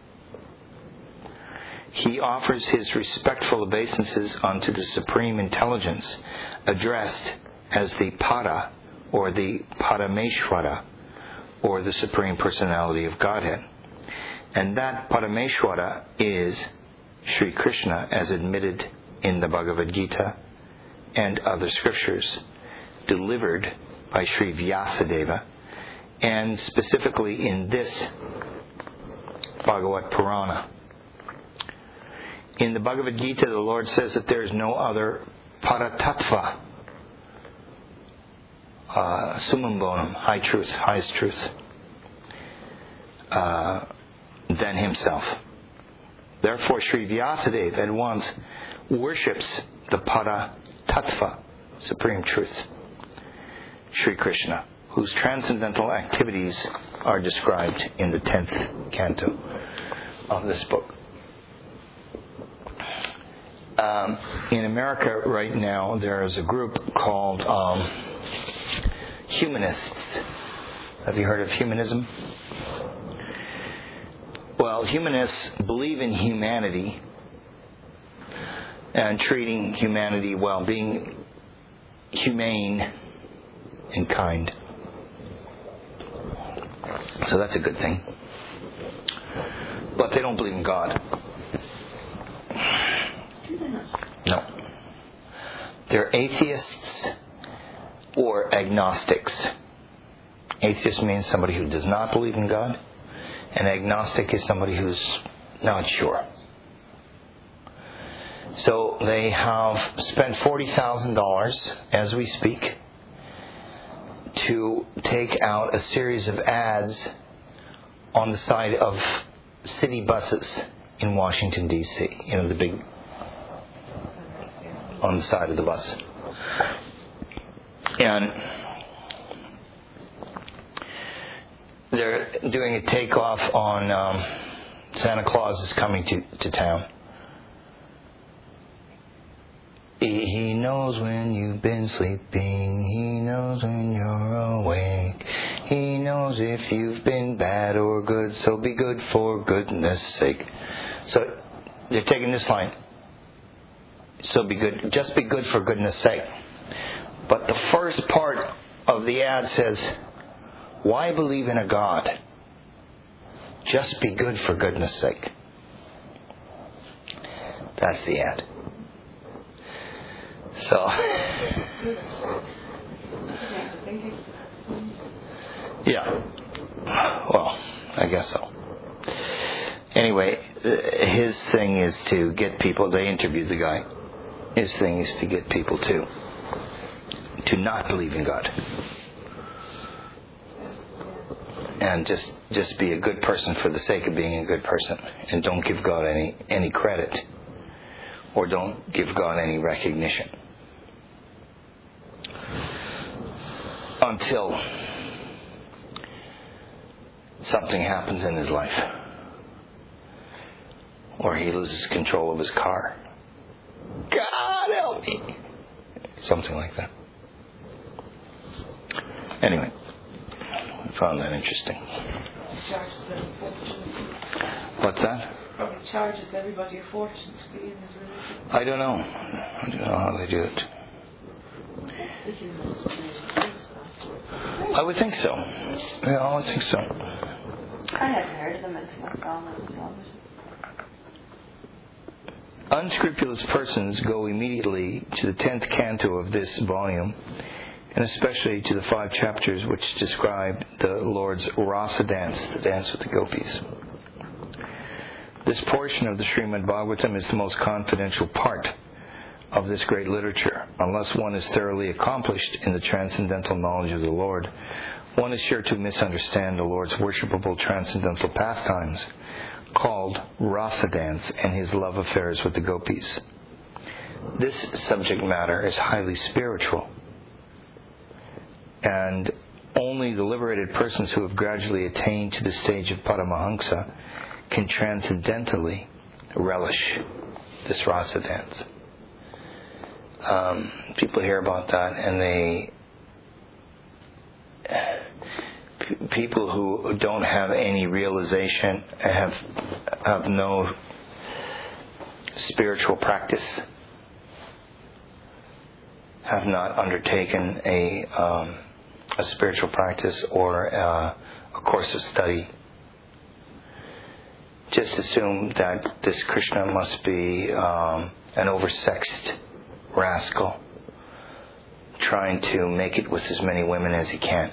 He offers his respectful obeisances unto the Supreme Intelligence, addressed as the Para, or the Parameshwara, or the Supreme Personality of Godhead. And that Parameshwara is Sri Krishna, as admitted in the Bhagavad Gita and other scriptures, delivered by Sri Vyasadeva, and specifically in this Bhagavat Purana. In the Bhagavad Gita, the Lord says that there is no other Paratattva, Summum Bonum, high truth, highest truth, than himself. Therefore, Sri Vyasadeva at once worships the Paratattva Tattva, Supreme Truth, Sri Krishna, whose transcendental activities are described in the 10th canto of this book. In America right now, there is a group called Humanists. Have you heard of humanism? Well, humanists believe in humanity and treating humanity well, being humane and kind. So that's a good thing. But they don't believe in God. No. They're atheists or agnostics. Atheist means somebody who does not believe in God, and agnostic is somebody who's not sure. So they have spent $40,000 as we speak to take out a series of ads on the side of city buses in Washington, D.C. You know, the big, on the side of the bus. And they're doing a takeoff on Santa Claus is coming to town. He knows when you've been sleeping. He knows when you're awake. He knows if you've been bad or good. So be good for goodness sake. So they're taking this line. So be good. Just be good for goodness sake. But the first part of the ad says, why believe in a God? Just be good for goodness sake. That's the ad. So, yeah. Well, I guess so. Anyway, his thing is to get people, they interviewed the guy. His thing is to get people to not believe in God. And just be a good person for the sake of being a good person. And don't give God any credit. Or don't give God any recognition. Until something happens in his life. Or he loses control of his car. God help me! Something like that. Anyway, I found that interesting. What's that? Probably charges everybody a fortune to be in his religion. I don't know. I don't know how they do it. I would think so. Yeah, I would think so. I hadn't heard of them until I saw them on television. Unscrupulous persons go immediately to the 10th canto of this volume, and especially to the 5 chapters which describe the Lord's Rasa dance, the dance with the gopis. This portion of the Srimad Bhagavatam is the most confidential part of this great literature. Unless one is thoroughly accomplished in the transcendental knowledge of the Lord, one is sure to misunderstand the Lord's worshipable transcendental pastimes called Rasa dance and his love affairs with the gopis. This subject matter is highly spiritual, and only the liberated persons who have gradually attained to the stage of Paramahamsa can transcendentally relish this Rasa dance. People hear about that, and people who don't have any realization, have no spiritual practice, have not undertaken a spiritual practice or a course of study, just assume that this Krishna must be an oversexed rascal trying to make it with as many women as he can.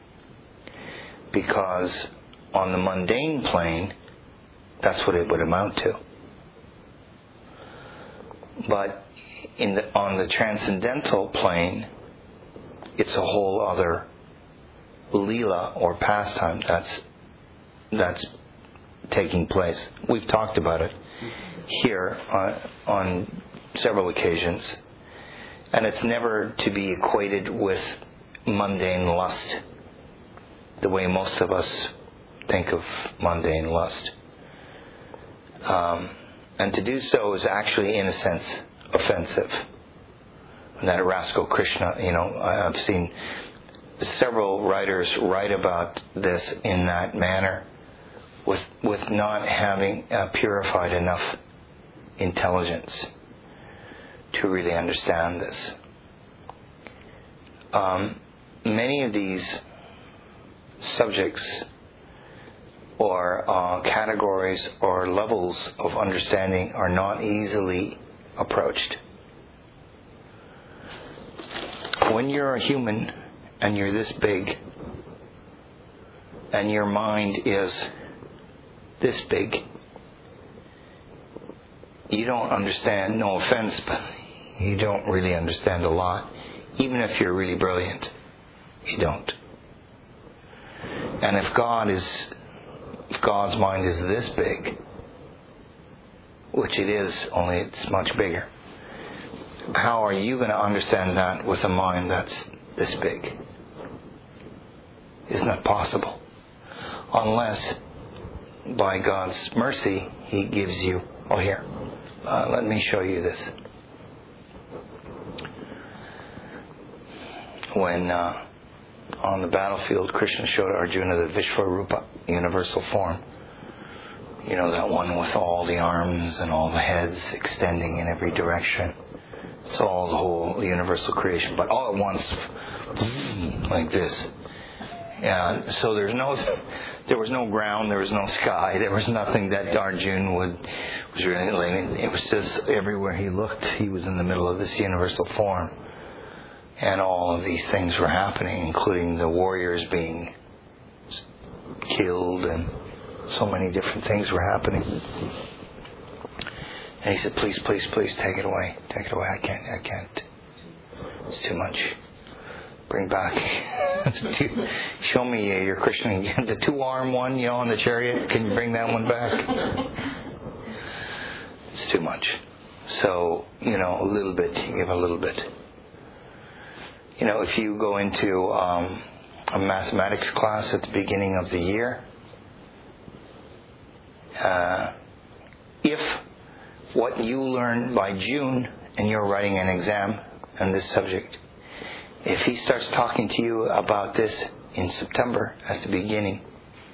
Because on the mundane plane, that's what it would amount to. But on the transcendental plane, it's a whole other leela or pastime that's taking place. We've talked about it here on several occasions. And it's never to be equated with mundane lust, the way most of us think of mundane lust. And to do so is actually, in a sense, offensive. And that Raskol Krishna, I've seen several writers write about this in that manner, with not having purified enough intelligence to really understand this. Many of these subjects or categories or levels of understanding are not easily approached. When you're a human and you're this big and your mind is this big, you don't understand, no offense, but you don't really understand a lot. Even if you're really brilliant, you don't. And if God's mind is this big, which it is, only it's much bigger, how are you going to understand that with a mind that's this big? It's not possible. Unless, by God's mercy, He gives you, here, let me show you this. When on the battlefield, Krishna showed Arjuna the Vishvarupa, universal form. That one with all the arms and all the heads extending in every direction. It's all the whole universal creation, but all at once, like this. Yeah. So there was no ground, there was no sky, there was nothing that Arjuna was really. It was just everywhere he looked, he was in the middle of this universal form. And all of these things were happening, including the warriors being killed, and so many different things were happening. And he said, please, please, please, take it away. Take it away. I can't. It's too much. Bring back. Show me your Krishna. The 2-arm one, on the chariot. Can you bring that one back? It's too much. So, a little bit. You give a little bit. If you go into a mathematics class at the beginning of the year, if what you learn by June and you're writing an exam on this subject, if he starts talking to you about this in September at the beginning,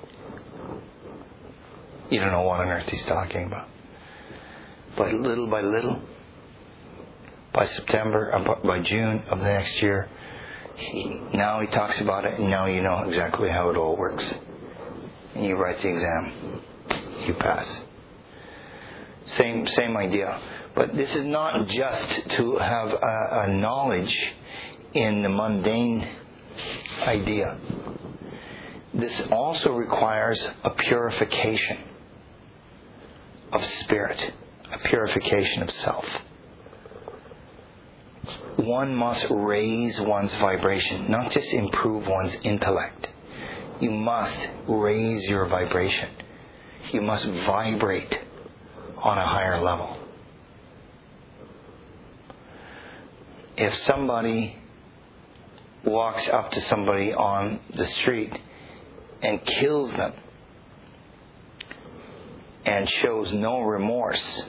you don't know what on earth he's talking about. But little by little, by September, by June of the next year, now he talks about it, and now you know exactly how it all works. And you write the exam, you pass. Same idea. But this is not just to have a knowledge in the mundane idea. This also requires a purification of spirit, a purification of self. One must raise one's vibration, not just improve one's intellect. You must raise your vibration. You must vibrate on a higher level. If somebody walks up to somebody on the street and kills them and shows no remorse,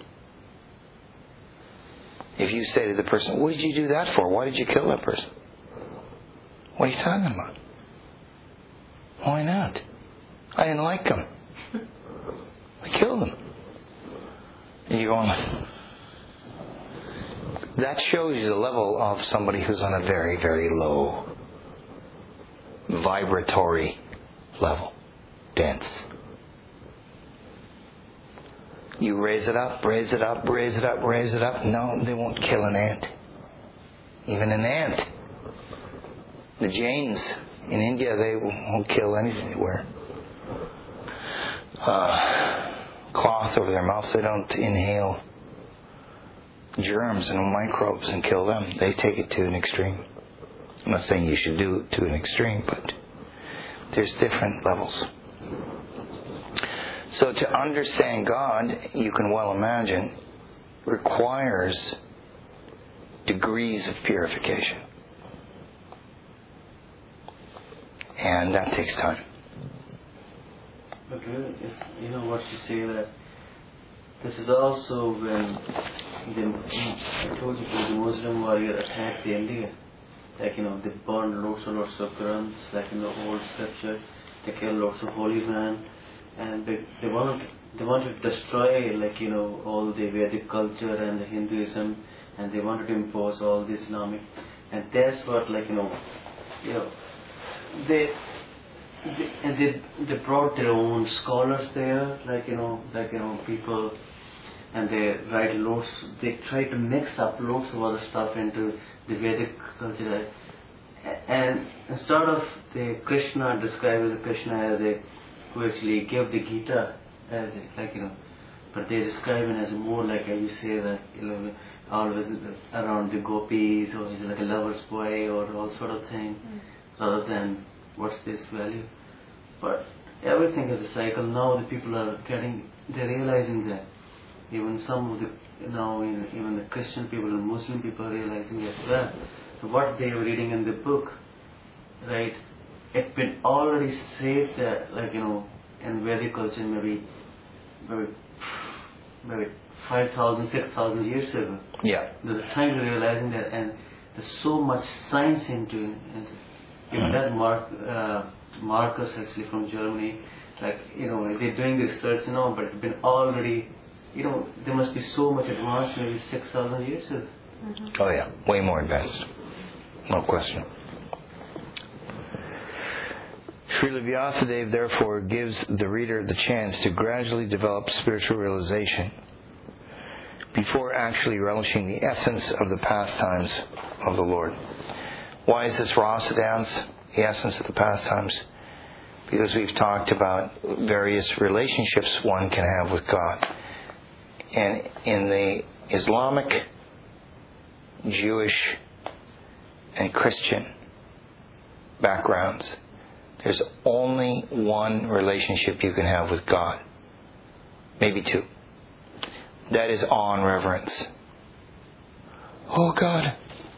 if you say to the person, what did you do that for? Why did you kill that person? What are you talking about? Why not? I didn't like him. I killed him. And you're going, that shows you the level of somebody who's on a very, very low vibratory level. Dense. You raise it up, raise it up, raise it up, raise it up. No, they won't kill an ant. Even an ant. The Jains in India, they won't kill anything they wear. Cloth over their mouth. They don't inhale germs and microbes and kill them. They take it to an extreme. I'm not saying you should do it to an extreme, but there's different levels. So to understand God, you can well imagine, requires degrees of purification. And that takes time. But really, you know what you say, that this is also when I told you the Muslim warrior attacked the India. Like, they burned lots of Qurans, like in the old scripture. They killed lots of holy men, and they wanted to destroy, like, all the Vedic culture and the Hinduism, and they wanted to impose all the Islamic. And that's what, like, they brought their own scholars there, people, and they write lots. They try to mix up lots of other stuff into the Vedic culture, and instead of the Krishna described as a Krishna as a who actually gave the Gita as a, but they describe him as more like you say that always around the gopis, or he's like a lover's boy or all sort of thing, rather than what's this value. But everything is a cycle. Now the people they're realizing that. Even some of the even the Christian people and Muslim people are realizing as well. So what they were reading in the book, right? It's been already said that, in Vedic culture, maybe 5,000, 6,000 years ago. Yeah. They're trying to realizing that, and there's so much science into it. And that Marcus actually from Germany, they're doing the research, but it's been already. There must be so much advanced, maybe 6,000 years ago. Oh yeah, way more advanced. No question. Srila Vyasadeva therefore gives the reader the chance to gradually develop spiritual realization before actually relishing the essence of the pastimes of the Lord. Why is this rasa dance the essence of the pastimes? Because we've talked about various relationships one can have with God. And in the Islamic, Jewish, and Christian backgrounds, there's only one relationship you can have with God. Maybe two. That is awe and reverence. Oh God.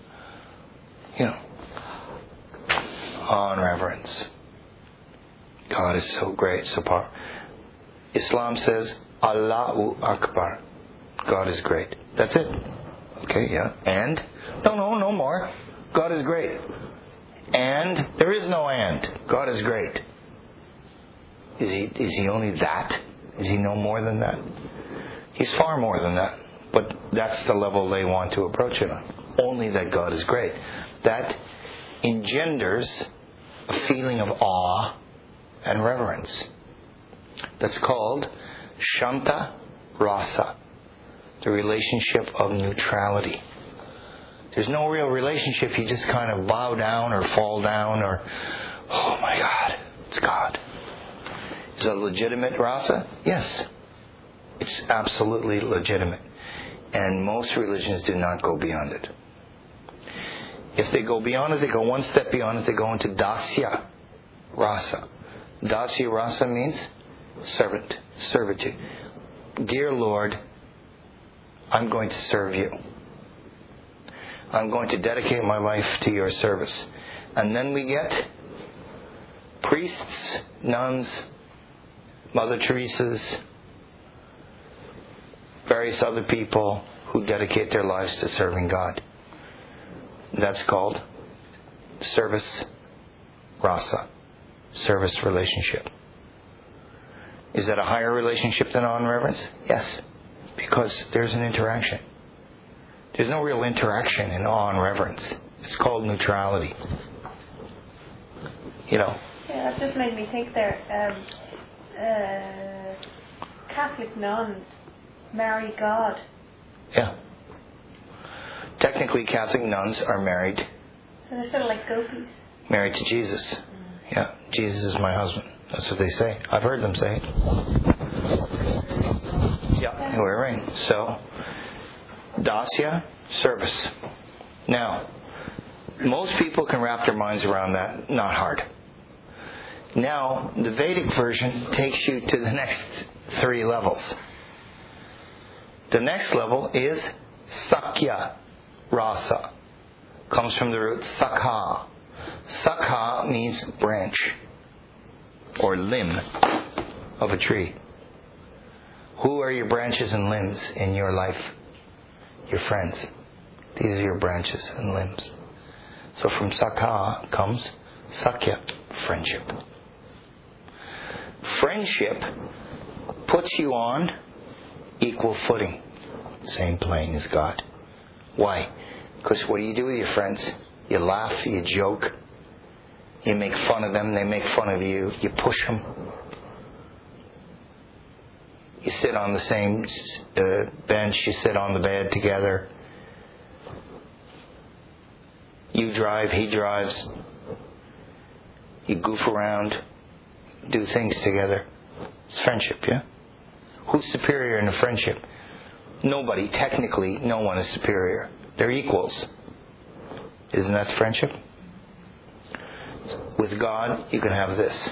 Awe and reverence. God is so great, so powerful. Islam says, Allahu Akbar. God is great. That's it. Okay, yeah. And? No more. God is great. And? There is no and. God is great. Is he only that? Is he no more than that? He's far more than that. But that's the level they want to approach it on. Only that God is great. That engenders a feeling of awe and reverence. That's called Shanta Rasa, the relationship of neutrality. There's no real relationship. You just kind of bow down or fall down or, oh my God, it's God. Is it legitimate rasa? Yes. It's absolutely legitimate. And most religions do not go beyond it. If they go beyond it, they go one step beyond it, they go into dasya rasa. Dasya rasa means servitude. Dear Lord, I'm going to serve you. I'm going to dedicate my life to your service. And then we get priests, nuns, Mother Teresa's, various other people who dedicate their lives to serving God. That's called service rasa, service relationship. Is that a higher relationship than awe and reverence? Yes, because there's an interaction. There's no real interaction in awe and reverence. It's called neutrality. Yeah, that just made me think there. Catholic nuns marry God. Yeah. Technically, Catholic nuns are married. So they're sort of like gopis. Married to Jesus. Yeah, Jesus is my husband. That's what they say. I've heard them say it. Yeah, we're right. So, dasya, service. Now, most people can wrap their minds around that. Not hard. Now, the Vedic version takes you to the next 3 levels. The next level is Sakya. rasa comes from the root sakha. Sakha means branch or limb of a tree. Who are your branches and limbs in your life? Your friends. These are your branches and limbs. So from sakha comes sakya, friendship. Friendship puts you on equal footing, same plane as God. Why? Because what do you do with your friends? You laugh, you joke, you make fun of them, they make fun of you, you push them. You sit on the same bench, you sit on the bed together. You drive, he drives. You goof around, do things together. It's friendship, yeah? Who's superior in a friendship? Nobody. Technically, no one is superior. They're equals. Isn't that friendship? With God, you can have this.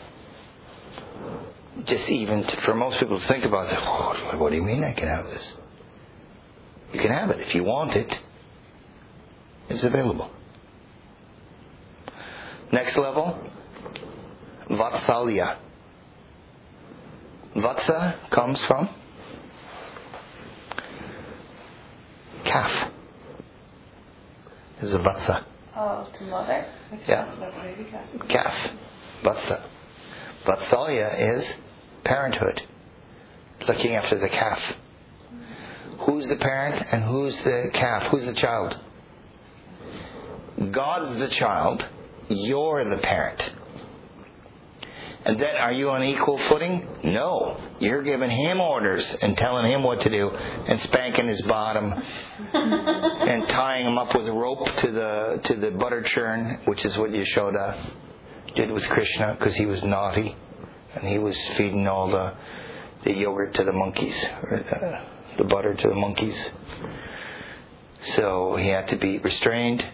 Just even for most people to think about it, oh, what do you mean I can have this? You can have it. If you want it, it's available. Next level, Vatsalya. Vatsa comes from calf. This is a vatsa. Oh, to mother? Yeah. Calf. Vatsa. Vatsalya is parenthood. Looking after the calf. Who's the parent and who's the calf? Who's the child? God's the child. You're the parent. And then are you on equal footing? No. You're giving him orders and telling him what to do and spanking his bottom and tying him up with a rope to the butter churn, which is what Yashoda did with Krishna because he was naughty and he was feeding all the yogurt to the monkeys, or the butter to the monkeys. So he had to be restrained.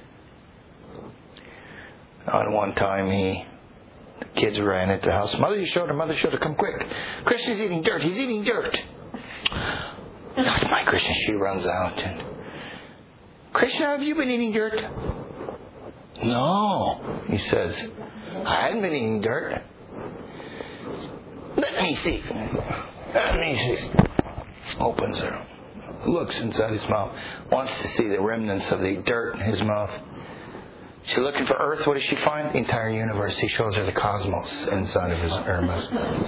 On one time, the kids ran into the house. Mother Yashoda, come quick. Krishna's eating dirt. He's eating dirt. Not my Krishna. She runs out. And, Krishna, have you been eating dirt? No, he says. I hadn't been eating dirt. Let me see. Opens her. Looks inside his mouth. Wants to see the remnants of the dirt in his mouth. She's looking for Earth. What does she find? The entire universe. He shows her the cosmos inside of her mouth.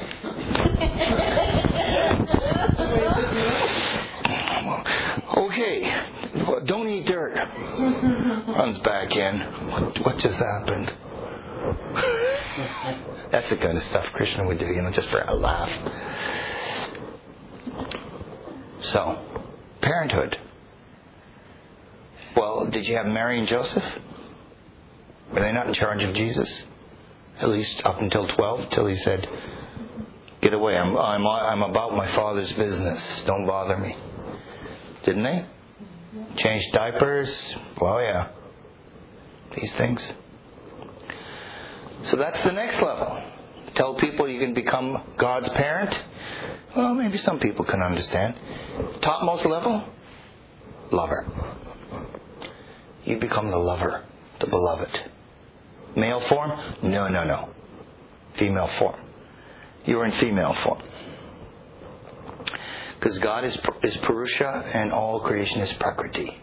Okay. Well, don't eat dirt. Runs back in. What just happened? That's the kind of stuff Krishna would do, just for a laugh. So, parenthood. Well, did you have Mary and Joseph? Were they not in charge of Jesus? At least up until 12, till he said, "Get away! I'm about my Father's business. Don't bother me." Didn't they? Change diapers? Well, yeah. These things. So that's the next level. Tell people you can become God's parent. Well, maybe some people can understand. Topmost level, lover. You become the lover, the beloved. Male form? No. Female form. You are in female form. Because God is Purusha and all creation is Prakriti.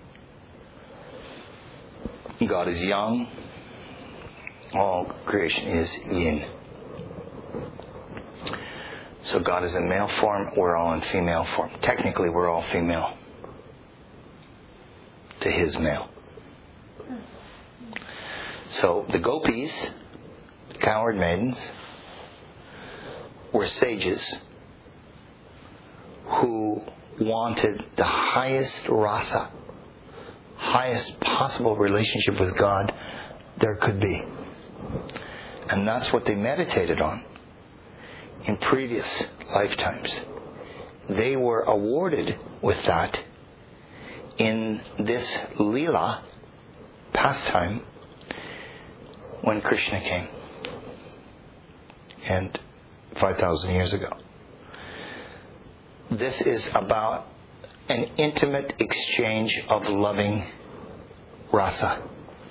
God is yang. All creation is yin. So God is in male form, we're all in female form. Technically, we're all female to his male. So the gopis, cowherd maidens, were sages who wanted the highest rasa, highest possible relationship with God there could be. And that's what they meditated on in previous lifetimes. They were awarded with that in this Leela pastime when Krishna came, and 5,000 years ago. This is about an intimate exchange of loving rasa.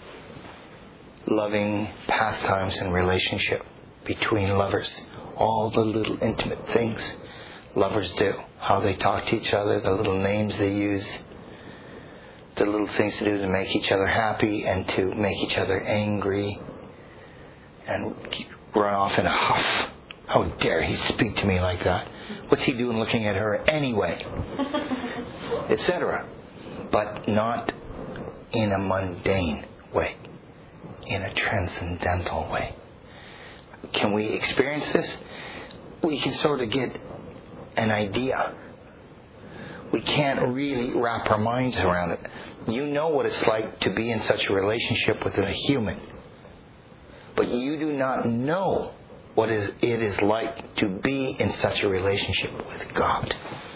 Loving pastimes and relationship between lovers. All the little intimate things lovers do. How they talk to each other, the little names they use, the little things to do to make each other happy and to make each other angry and run off in a huff. How dare he speak to me like that? What's he doing looking at her anyway? Etc. But not in a mundane way. In a transcendental way. Can we experience this? We can sort of get an idea. We can't really wrap our minds around it. You know what it's like to be in such a relationship with a human. But you do not know what it is like to be in such a relationship with God.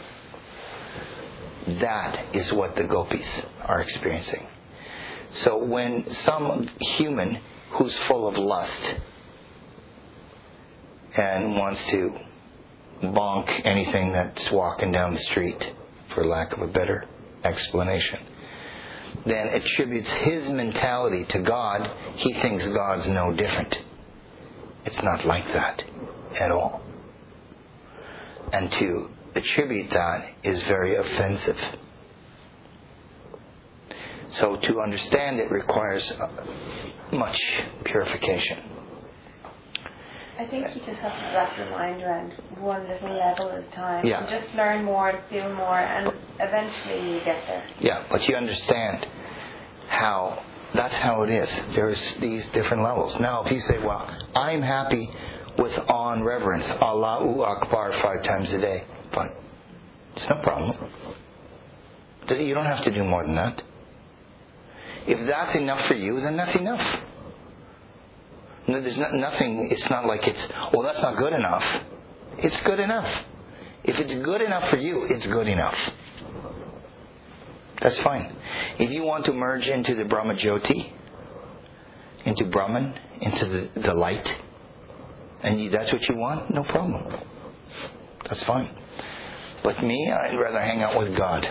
That is what the gopis are experiencing. So when some human who's full of lust and wants to bonk anything that's walking down the street, for lack of a better explanation, then attributes his mentality to God, he thinks God's no different. It's not like that at all. And to attribute that is very offensive. So to understand it requires much purification. I think you just have to wrap your mind around one little level at a time. Yeah. And just learn more and feel more, and eventually you get there. Yeah, but you understand how that's how it is. There's these different levels. Now, if you say, well, I'm happy with on reverence, Allahu Akbar 5 times a day, fine. It's no problem. You don't have to do more than that. If that's enough for you, then that's enough. No, there's nothing, it's not like it's, well, that's not good enough. It's good enough. If it's good enough for you, it's good enough. That's fine. If you want to merge into the Brahma Jyoti, into Brahman, into the light, and that's what you want, no problem. That's fine. But me, I'd rather hang out with God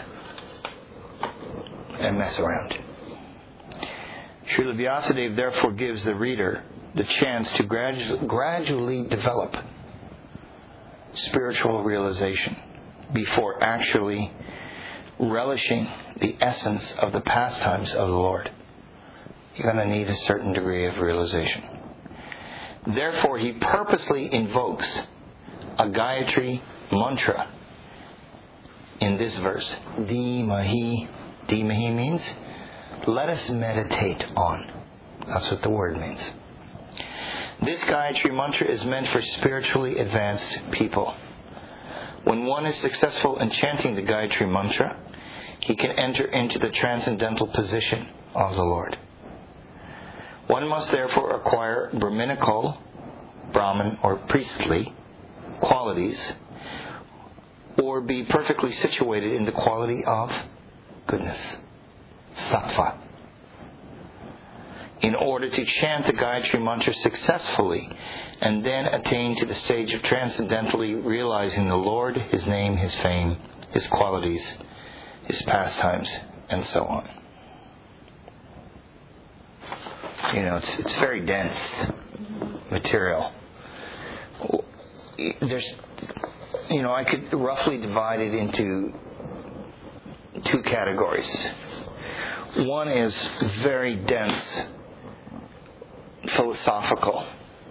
and mess around. Srila Vyasadeva therefore gives the reader the chance to gradually develop spiritual realization before actually relishing the essence of the pastimes of the Lord. You're going to need a certain degree of realization. Therefore, he purposely invokes a Gayatri mantra in this verse. Dhimahi. Dhimahi means let us meditate on. That's what the word means. This Gayatri mantra is meant for spiritually advanced people. When one is successful in chanting the Gayatri mantra, he can enter into the transcendental position of the Lord. One must therefore acquire Brahminical, Brahmin or priestly qualities, or be perfectly situated in the quality of goodness, sattva, in order to chant the Gayatri mantra successfully and then attain to the stage of transcendentally realizing the Lord, His name, His fame, His qualities, His pastimes, and so on. You know, it's very dense material. There's, you know, I could roughly divide it into 2 categories. One is very dense philosophical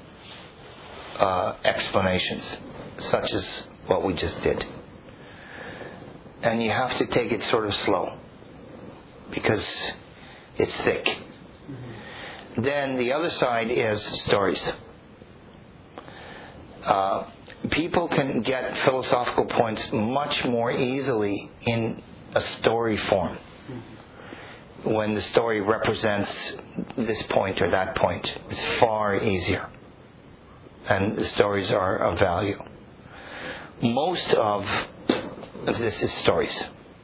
explanations, such as what we just did. And you have to take it sort of slow, because it's thick. Then the other side is stories. People can get philosophical points much more easily in a story form, when the story represents this point or that point. It's far easier, and the stories are of value. Most of this is stories,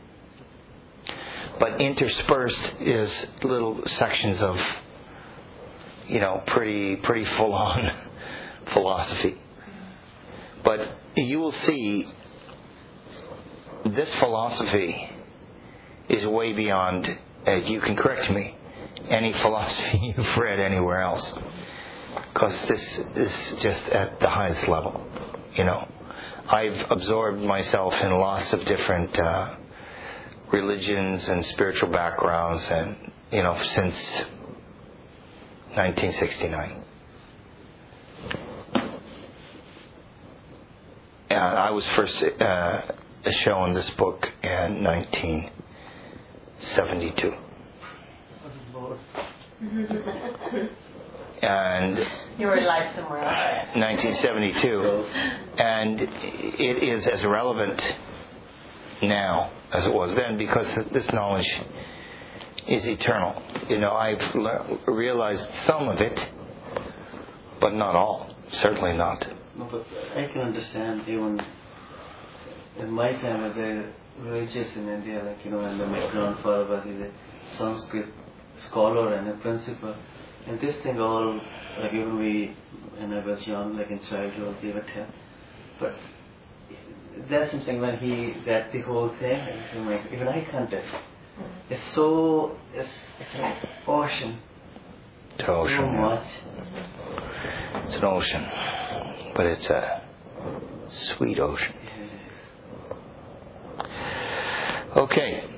but interspersed is little sections of, you know, pretty full-on philosophy. But you will see this philosophy is way beyond, you can correct me, any philosophy you've read anywhere else. Because this is just at the highest level, you know. I've absorbed myself in lots of different religions and spiritual backgrounds, and, you know, since 1969. And I was first shown this book in 1972. And You were in life somewhere else. 1972, and it is as relevant now as it was then, because this knowledge is eternal. You know, I've realized some of it, but not all. Certainly not. No, but I can understand even in my family, they're religious in India, like, you know, and my grandfather was a Sanskrit scholar and a principal. And this thing all, like even when I was young, like in childhood, they would tell. But that's something when he read the whole thing, even I can't tell. It's so, it's like ocean. It's an ocean. So much. It's an ocean, but it's a sweet ocean. Okay.